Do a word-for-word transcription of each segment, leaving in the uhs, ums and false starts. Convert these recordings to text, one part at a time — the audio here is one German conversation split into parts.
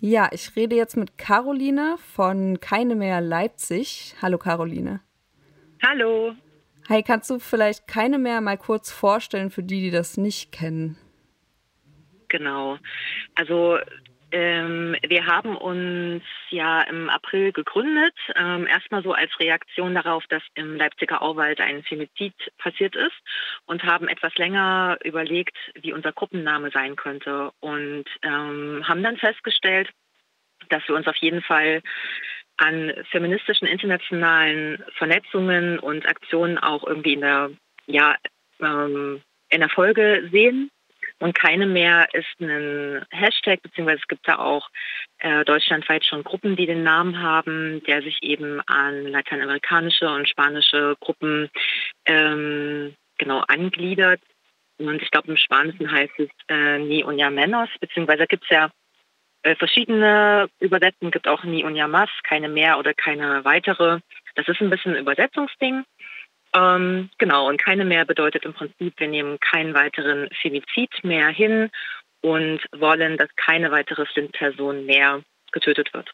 Ja, ich rede jetzt mit Caroline von Keine mehr Leipzig. Hallo Caroline. Hallo. Hi, kannst du vielleicht Keine mehr mal kurz vorstellen für die, die das nicht kennen? Genau. Also ähm, wir haben uns ja im April gegründet, ähm, erstmal so als Reaktion darauf, dass im Leipziger Auwald ein Femizid passiert ist und haben etwas länger überlegt, wie unser Gruppenname sein könnte und ähm, haben dann festgestellt, dass wir uns auf jeden Fall an feministischen internationalen Vernetzungen und Aktionen auch irgendwie in der, ja, ähm, in der Folge sehen. Und keine mehr ist ein Hashtag, beziehungsweise es gibt da auch äh, deutschlandweit schon Gruppen, die den Namen haben, der sich eben an lateinamerikanische und spanische Gruppen ähm, genau angliedert. Und ich glaube, im Spanischen heißt es äh, Ni Uña Menos, beziehungsweise gibt es ja äh, verschiedene Übersetzungen, gibt auch Ni Uña Más, keine mehr oder keine weitere. Das ist ein bisschen ein Übersetzungsding. Ähm, genau, und keine mehr bedeutet im Prinzip, wir nehmen keinen weiteren Femizid mehr hin und wollen, dass keine weitere Flint-Person mehr getötet wird.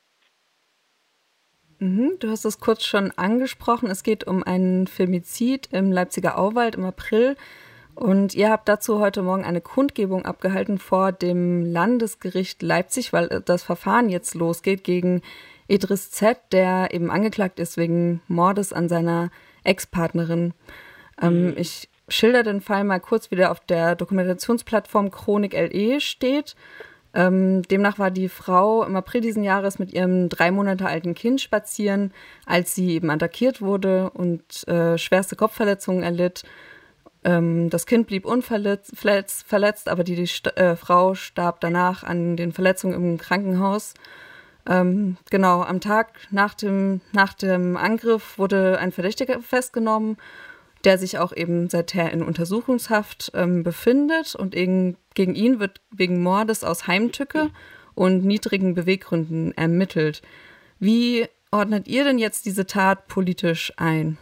Mhm, du hast es kurz schon angesprochen. Es geht um einen Femizid im Leipziger Auwald im April. Und ihr habt dazu heute Morgen eine Kundgebung abgehalten vor dem Landesgericht Leipzig, weil das Verfahren jetzt losgeht gegen Idris Z., der eben angeklagt ist wegen Mordes an seiner Ex-Partnerin. Ähm, ich schilder den Fall mal kurz, wie der auf der Dokumentationsplattform Chronik L E steht. Ähm, demnach war die Frau im April diesen Jahres mit ihrem drei Monate alten Kind spazieren, als sie eben attackiert wurde und äh, schwerste Kopfverletzungen erlitt. Ähm, das Kind blieb unverletzt, verletzt, verletzt aber die, die St- äh, Frau starb danach an den Verletzungen im Krankenhaus. Ähm, genau, am Tag nach dem, nach dem Angriff wurde ein Verdächtiger festgenommen, der sich auch eben seither in Untersuchungshaft ähm, befindet. Und gegen, gegen ihn wird wegen Mordes aus Heimtücke und niedrigen Beweggründen ermittelt. Wie ordnet ihr denn jetzt diese Tat politisch ein?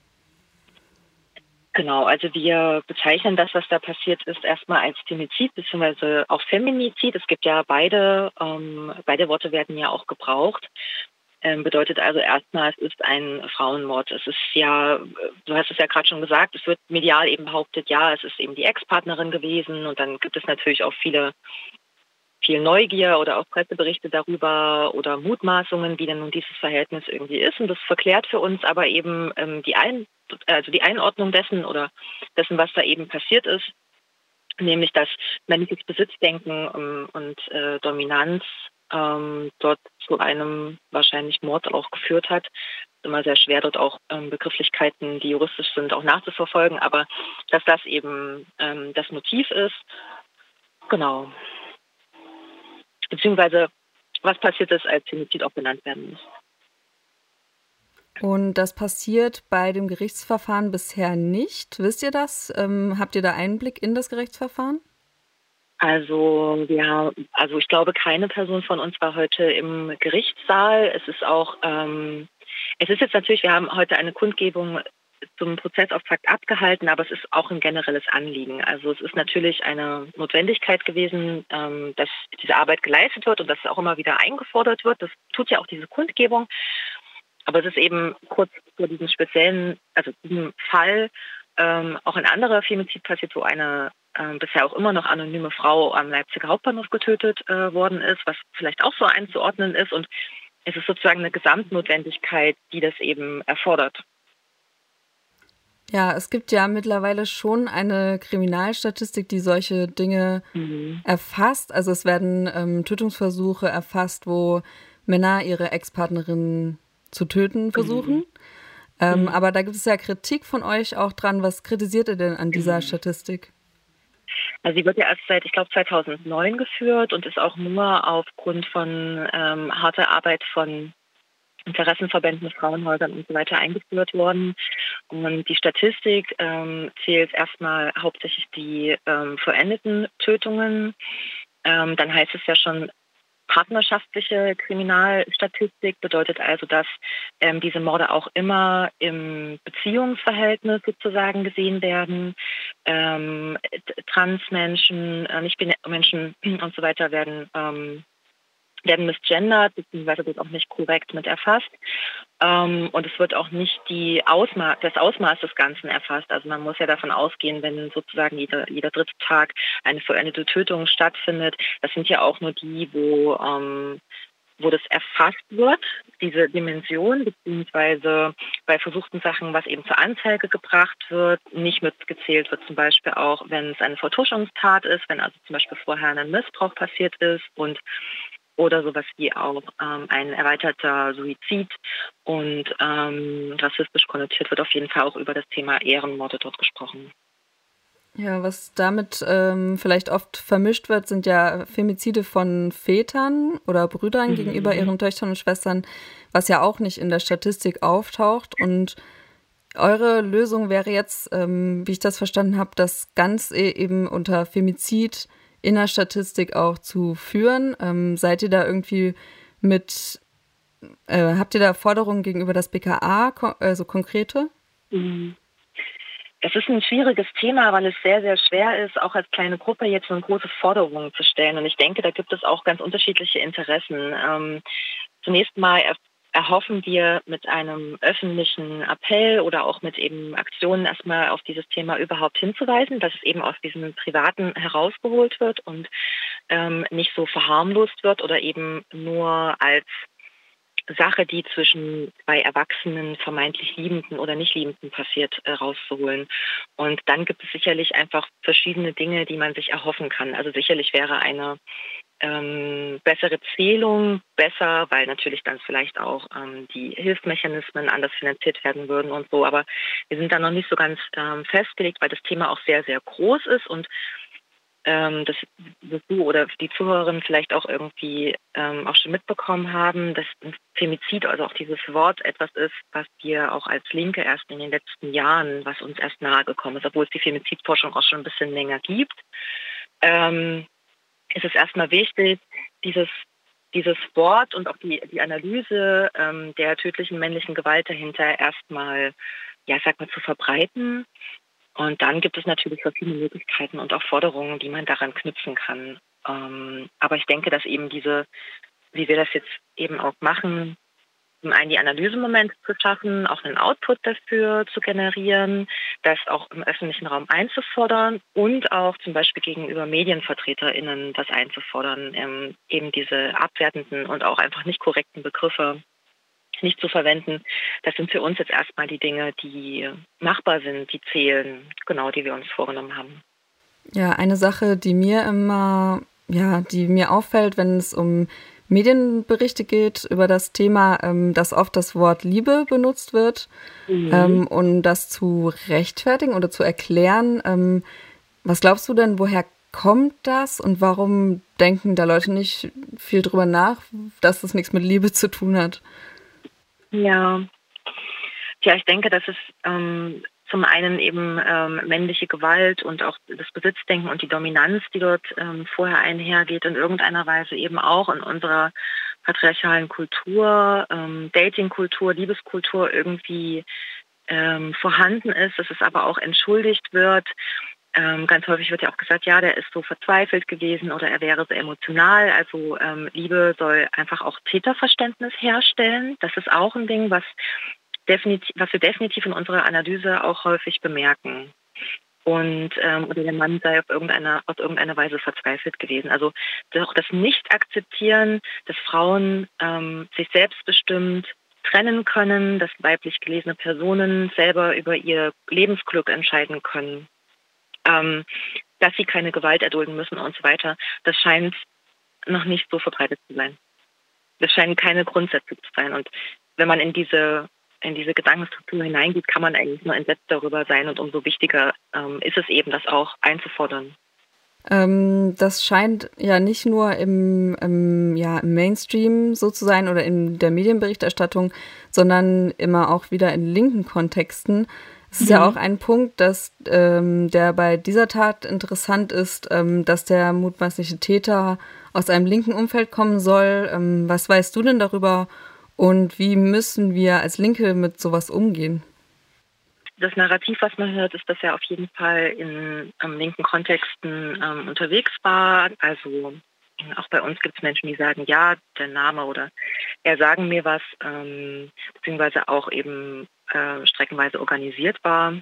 Genau, also wir bezeichnen das, was da passiert ist, erstmal als Femizid bzw. auch Feminizid. Es gibt ja beide, ähm, beide Worte werden ja auch gebraucht. Ähm, bedeutet also erstmal, es ist ein Frauenmord. Es ist ja, du hast es ja gerade schon gesagt, es wird medial eben behauptet, ja, es ist eben die Ex-Partnerin gewesen und dann gibt es natürlich auch viele, viel Neugier oder auch Presseberichte darüber oder Mutmaßungen, wie denn nun dieses Verhältnis irgendwie ist. Und das verklärt für uns aber eben ähm, die Ein also die Einordnung dessen oder dessen, was da eben passiert ist, nämlich dass männliches Besitzdenken ähm, und äh, Dominanz ähm, dort zu einem wahrscheinlich Mord auch geführt hat. Es ist immer sehr schwer, dort auch ähm, Begrifflichkeiten, die juristisch sind, auch nachzuverfolgen, aber dass das eben ähm, das Motiv ist, genau. Beziehungsweise was passiert ist, als Femizid auch benannt werden muss. Und das passiert bei dem Gerichtsverfahren bisher nicht. Wisst ihr das? Ähm, habt ihr da Einblick in das Gerichtsverfahren? Also wir, also ich glaube, keine Person von uns war heute im Gerichtssaal. Es ist auch, ähm, es ist jetzt natürlich, wir haben heute eine Kundgebung zum Prozessauftakt abgehalten, aber es ist auch ein generelles Anliegen. Also es ist natürlich eine Notwendigkeit gewesen, ähm, dass diese Arbeit geleistet wird und dass es auch immer wieder eingefordert wird. Das tut ja auch diese Kundgebung. Aber es ist eben kurz vor diesem speziellen, also diesem Fall, ähm, auch ein anderer Femizid passiert, wo eine ähm, bisher auch immer noch anonyme Frau am Leipziger Hauptbahnhof getötet äh, worden ist, was vielleicht auch so einzuordnen ist. Und es ist sozusagen eine Gesamtnotwendigkeit, die das eben erfordert. Ja, es gibt ja mittlerweile schon eine Kriminalstatistik, die solche Dinge Mhm. erfasst. Also es werden ähm, Tötungsversuche erfasst, wo Männer ihre Ex-Partnerin zu töten Mhm. versuchen. Ähm, Mhm. aber da gibt es ja Kritik von euch auch dran. Was kritisiert ihr denn an dieser Mhm. Statistik? Also sie wird ja erst seit, ich glaube, zweitausendneun geführt und ist auch nur aufgrund von ähm, harter Arbeit von Interessenverbänden, Frauenhäusern und so weiter eingeführt worden. Und die Statistik ähm, zählt erstmal hauptsächlich die ähm, vollendeten Tötungen. Ähm, dann heißt es ja schon partnerschaftliche Kriminalstatistik, bedeutet also, dass ähm, diese Morde auch immer im Beziehungsverhältnis sozusagen gesehen werden. Ähm, Transmenschen, äh, nicht binäre Menschen und so weiter werden ähm, werden misgendert, beziehungsweise wird auch nicht korrekt mit erfasst. Ähm, und es wird auch nicht die Ausma- das Ausmaß des Ganzen erfasst. Also man muss ja davon ausgehen, wenn sozusagen jeder, jeder dritte Tag eine vollendete Tötung stattfindet, das sind ja auch nur die, wo, ähm, wo das erfasst wird, diese Dimension, beziehungsweise bei versuchten Sachen, was eben zur Anzeige gebracht wird, nicht mitgezählt wird, zum Beispiel auch, wenn es eine Vertuschungstat ist, wenn also zum Beispiel vorher ein Missbrauch passiert ist und oder sowas wie auch ähm, ein erweiterter Suizid und ähm, rassistisch konnotiert wird auf jeden Fall auch über das Thema Ehrenmorde dort gesprochen. Ja, was damit ähm, vielleicht oft vermischt wird, sind ja Femizide von Vätern oder Brüdern mhm. gegenüber ihren Töchtern und Schwestern, was ja auch nicht in der Statistik auftaucht. Und eure Lösung wäre jetzt, ähm, wie ich das verstanden habe, das ganz eben unter Femizid in der Statistik auch zu führen. Ähm, seid ihr da irgendwie mit, äh, habt ihr da Forderungen gegenüber das B K A, also konkrete? Mhm. Es ist ein schwieriges Thema, weil es sehr, sehr schwer ist, auch als kleine Gruppe jetzt so eine große Forderung zu stellen. Und ich denke, da gibt es auch ganz unterschiedliche Interessen. Ähm, zunächst mal er- erhoffen wir mit einem öffentlichen Appell oder auch mit eben Aktionen erstmal auf dieses Thema überhaupt hinzuweisen, dass es eben aus diesem Privaten herausgeholt wird und ähm, nicht so verharmlost wird oder eben nur als Sache, die zwischen zwei Erwachsenen, vermeintlich Liebenden oder nicht Liebenden passiert, äh, rauszuholen. Und dann gibt es sicherlich einfach verschiedene Dinge, die man sich erhoffen kann. Also sicherlich wäre eine ähm, bessere Zählung besser, weil natürlich dann vielleicht auch ähm, die Hilfsmechanismen anders finanziert werden würden und so. Aber wir sind da noch nicht so ganz ähm, festgelegt, weil das Thema auch sehr, sehr groß ist und ähm, dass, dass du oder die Zuhörerinnen vielleicht auch irgendwie ähm, auch schon mitbekommen haben, dass Femizid, also auch dieses Wort, etwas ist, was wir auch als Linke erst in den letzten Jahren, was uns erst nahe gekommen ist, obwohl es die Femizidforschung auch schon ein bisschen länger gibt, ähm, ist es erstmal wichtig, dieses dieses Wort und auch die, die Analyse ähm, der tödlichen männlichen Gewalt dahinter erstmal, ja, sag mal, zu verbreiten. Und dann gibt es natürlich verschiedene Möglichkeiten und auch Forderungen, die man daran knüpfen kann. Ähm, aber ich denke, dass eben diese, wie wir das jetzt eben auch machen, zum einen die Analysemomente zu schaffen, auch einen Output dafür zu generieren, das auch im öffentlichen Raum einzufordern und auch zum Beispiel gegenüber MedienvertreterInnen das einzufordern, ähm, eben diese abwertenden und auch einfach nicht korrekten Begriffe nicht zu verwenden. Das sind für uns jetzt erstmal die Dinge, die machbar sind, die zählen, genau, die wir uns vorgenommen haben. Ja, eine Sache, die mir immer, ja, die mir auffällt, wenn es um Medienberichte geht über das Thema, ähm, dass oft das Wort Liebe benutzt wird, mhm. ähm, um das zu rechtfertigen oder zu erklären. Ähm, was glaubst du denn, woher kommt das und warum denken da Leute nicht viel drüber nach, dass das nichts mit Liebe zu tun hat? Ja, ja, ich denke, dass es ähm, zum einen eben ähm, männliche Gewalt und auch das Besitzdenken und die Dominanz, die dort ähm, vorher einhergeht, in irgendeiner Weise eben auch in unserer patriarchalen Kultur, ähm, Datingkultur, Liebeskultur irgendwie ähm, vorhanden ist, dass es aber auch entschuldigt wird. Ähm, ganz häufig wird ja auch gesagt, ja, der ist so verzweifelt gewesen oder er wäre so emotional. Also ähm, Liebe soll einfach auch Täterverständnis herstellen. Das ist auch ein Ding, was, definitiv, was wir definitiv in unserer Analyse auch häufig bemerken. Und ähm, oder der Mann sei auf irgendeiner, auf irgendeine Weise verzweifelt gewesen. Also auch das Nicht-Akzeptieren, dass Frauen ähm, sich selbstbestimmt trennen können, dass weiblich gelesene Personen selber über ihr Lebensglück entscheiden können. Ähm, dass sie keine Gewalt erdulden müssen und so weiter, das scheint noch nicht so verbreitet zu sein. Das scheinen keine Grundsätze zu sein. Und wenn man in diese, in diese Gedankenstruktur hineingeht, kann man eigentlich nur entsetzt darüber sein. Und umso wichtiger ähm, ist es eben, das auch einzufordern. Ähm, das scheint ja nicht nur im, im, ja, im Mainstream so zu sein oder in der Medienberichterstattung, sondern immer auch wieder in linken Kontexten. Es ist mhm. ja auch ein Punkt, dass ähm, der bei dieser Tat interessant ist, ähm, dass der mutmaßliche Täter aus einem linken Umfeld kommen soll. Ähm, was weißt du denn darüber und wie müssen wir als Linke mit sowas umgehen? Das Narrativ, was man hört, ist, dass er auf jeden Fall in ähm, linken Kontexten ähm, unterwegs war. Also Auch bei uns gibt es Menschen, die sagen, ja, der Name oder ja, sagen mir was, ähm, beziehungsweise auch eben äh, streckenweise organisiert war.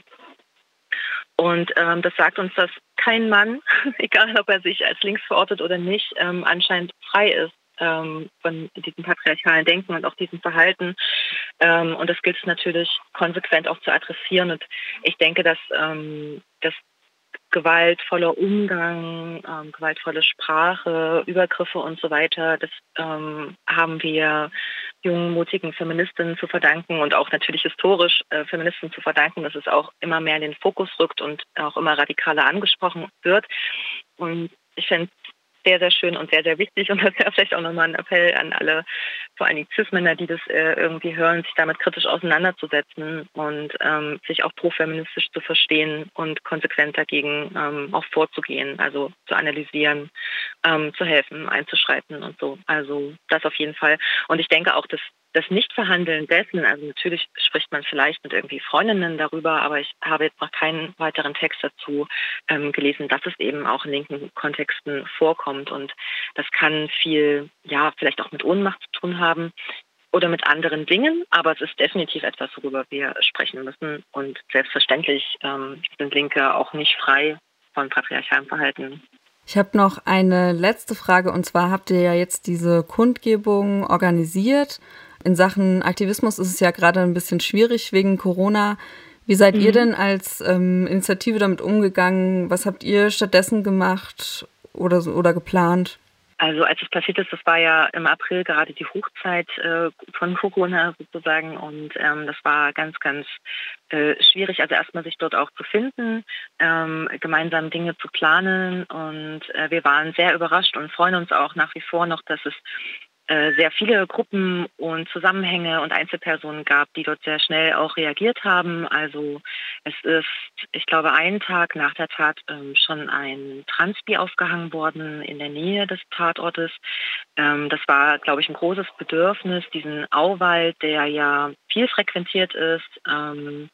Und ähm, das sagt uns, dass kein Mann, egal ob er sich als links verortet oder nicht, ähm, anscheinend frei ist ähm, von diesem patriarchalen Denken und auch diesem Verhalten. Ähm, und das gilt es natürlich konsequent auch zu adressieren. Und ich denke, dass ähm, das gewaltvoller Umgang, ähm, gewaltvolle Sprache, Übergriffe und so weiter, das ähm, haben wir jungen, mutigen Feministinnen zu verdanken und auch natürlich historisch äh, Feministinnen zu verdanken, dass es auch immer mehr in den Fokus rückt und auch immer radikaler angesprochen wird. Und ich fände es sehr, sehr schön und sehr, sehr wichtig. Und das wäre vielleicht auch nochmal ein Appell an alle, vor allem Cis-Männer, die das äh, irgendwie hören, sich damit kritisch auseinanderzusetzen und ähm, sich auch profeministisch zu verstehen und konsequent dagegen ähm, auch vorzugehen, also zu analysieren, ähm, zu helfen, einzuschreiten und so. Also das auf jeden Fall. Und ich denke auch, dass das Nichtverhandeln dessen, also natürlich spricht man vielleicht mit irgendwie Freundinnen darüber, aber ich habe jetzt noch keinen weiteren Text dazu ähm, gelesen, dass es eben auch in linken Kontexten vorkommt. Und das kann viel, ja, vielleicht auch mit Ohnmacht zu tun haben oder mit anderen Dingen, aber es ist definitiv etwas, worüber wir sprechen müssen. Und selbstverständlich ähm, sind Linke auch nicht frei von patriarchalem Verhalten. Ich habe noch eine letzte Frage, und zwar habt ihr ja jetzt diese Kundgebung organisiert. In Sachen Aktivismus ist es ja gerade ein bisschen schwierig wegen Corona. Wie seid mhm. ihr denn als ähm, Initiative damit umgegangen? Was habt ihr stattdessen gemacht oder, so, oder geplant? Also als es passiert ist, das war ja im April gerade die Hochzeit äh, von Corona sozusagen und ähm, das war ganz, ganz äh, schwierig, also erstmal sich dort auch zu finden, ähm, gemeinsam Dinge zu planen und äh, wir waren sehr überrascht und freuen uns auch nach wie vor noch, dass es sehr viele Gruppen und Zusammenhänge und Einzelpersonen gab, die dort sehr schnell auch reagiert haben. Also es ist, ich glaube, einen Tag nach der Tat ähm, schon ein Transbi aufgehangen worden in der Nähe des Tatortes. Ähm, das war, glaube ich, ein großes Bedürfnis, diesen Auwald, der ja viel frequentiert ist, ähm,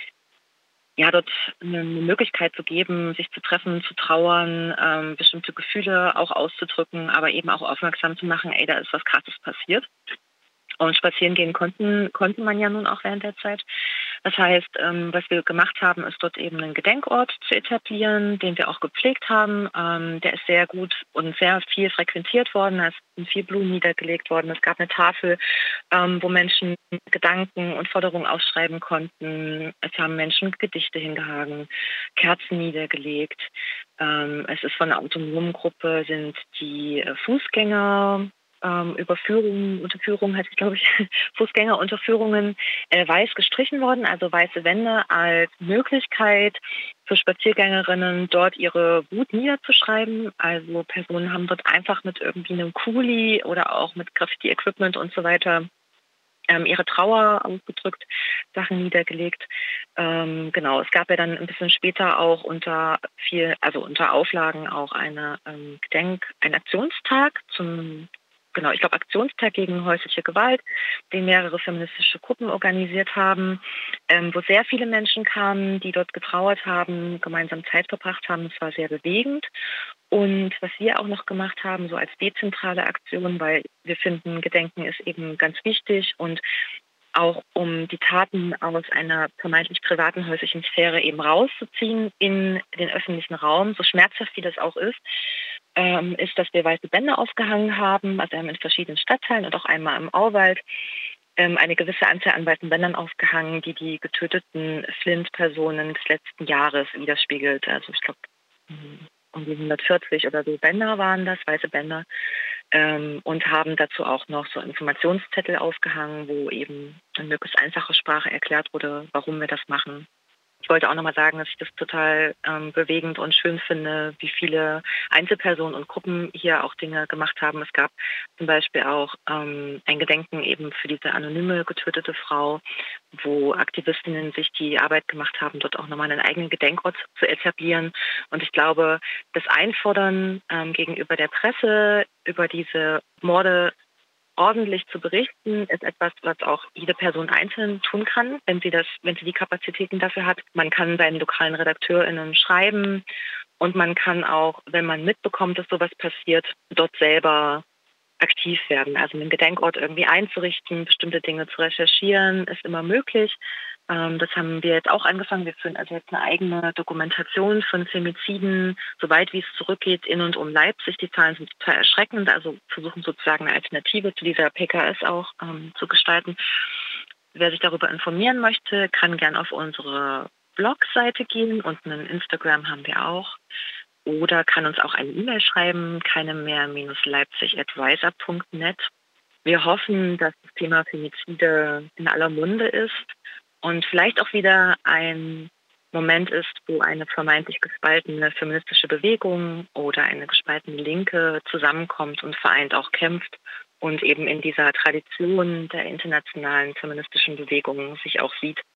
ja, dort eine Möglichkeit zu geben, sich zu treffen, zu trauern, ähm, bestimmte Gefühle auch auszudrücken, aber eben auch aufmerksam zu machen, ey, da ist was Krasses passiert. Und spazieren gehen konnten, konnte man ja nun auch während der Zeit. Das heißt, ähm, was wir gemacht haben, ist dort eben einen Gedenkort zu etablieren, den wir auch gepflegt haben. Ähm, der ist sehr gut und sehr viel frequentiert worden. Es sind viel Blumen niedergelegt worden. Es gab eine Tafel, ähm, wo Menschen Gedanken und Forderungen ausschreiben konnten. Es haben Menschen Gedichte hingehangen, Kerzen niedergelegt. Ähm, es ist von einer autonomen Gruppe sind die äh, Fußgänger Ähm, Überführungen, Unterführungen heißt es, glaube ich, Fußgängerunterführungen äh, weiß gestrichen worden, also weiße Wände als Möglichkeit für Spaziergängerinnen dort ihre Wut niederzuschreiben. Also Personen haben dort einfach mit irgendwie einem Kuli oder auch mit Graffiti-Equipment und so weiter ähm, ihre Trauer ausgedrückt, Sachen niedergelegt. Ähm, genau, es gab ja dann ein bisschen später auch unter viel, also unter Auflagen auch eine ähm, Gedenk, ein Aktionstag zum Genau, ich glaube, Aktionstag gegen häusliche Gewalt, den mehrere feministische Gruppen organisiert haben, ähm, wo sehr viele Menschen kamen, die dort getrauert haben, gemeinsam Zeit verbracht haben. Es war sehr bewegend. Und was wir auch noch gemacht haben, so als dezentrale Aktion, weil wir finden, Gedenken ist eben ganz wichtig und auch um die Taten aus einer vermeintlich privaten häuslichen Sphäre eben rauszuziehen in den öffentlichen Raum, so schmerzhaft wie das auch ist, ähm, ist, dass wir weiße Bänder aufgehangen haben, also wir haben in verschiedenen Stadtteilen und auch einmal im Auwald ähm, eine gewisse Anzahl an weißen Bändern aufgehangen, die die getöteten Flint-Personen des letzten Jahres widerspiegelt. Also ich glaube, um die hundertvierzig oder so Bänder waren das, weiße Bänder. Ähm, und haben dazu auch noch so Informationszettel aufgehangen, wo eben in möglichst einfacher Sprache erklärt wurde, warum wir das machen. Ich wollte auch nochmal sagen, dass ich das total ähm, bewegend und schön finde, wie viele Einzelpersonen und Gruppen hier auch Dinge gemacht haben. Es gab zum Beispiel auch ähm, ein Gedenken eben für diese anonyme getötete Frau, wo Aktivistinnen sich die Arbeit gemacht haben, dort auch nochmal einen eigenen Gedenkort zu etablieren. Und ich glaube, das Einfordern ähm, gegenüber der Presse über diese Morde ordentlich zu berichten, ist etwas, was auch jede Person einzeln tun kann, wenn sie das, wenn sie die Kapazitäten dafür hat. Man kann seinen lokalen RedakteurInnen schreiben Und man kann auch, wenn man mitbekommt, dass sowas passiert, dort selber aktiv werden. Also einen Gedenkort irgendwie einzurichten, bestimmte Dinge zu recherchieren, ist immer möglich. Ähm, das haben wir jetzt auch angefangen. Wir führen also jetzt eine eigene Dokumentation von Femiziden, soweit wie es zurückgeht, in und um Leipzig. Die Zahlen sind total erschreckend, also versuchen sozusagen eine Alternative zu dieser P K S auch ähm, zu gestalten. Wer sich darüber informieren möchte, kann gern auf unsere Blogseite gehen und einen Instagram haben wir auch. Oder kann uns auch eine E-Mail schreiben, keinemehr-leipzig at weiser punkt net. Wir hoffen, dass das Thema Femizide in aller Munde ist und vielleicht auch wieder ein Moment ist, wo eine vermeintlich gespaltene feministische Bewegung oder eine gespaltene Linke zusammenkommt und vereint auch kämpft und eben in dieser Tradition der internationalen feministischen Bewegung sich auch sieht.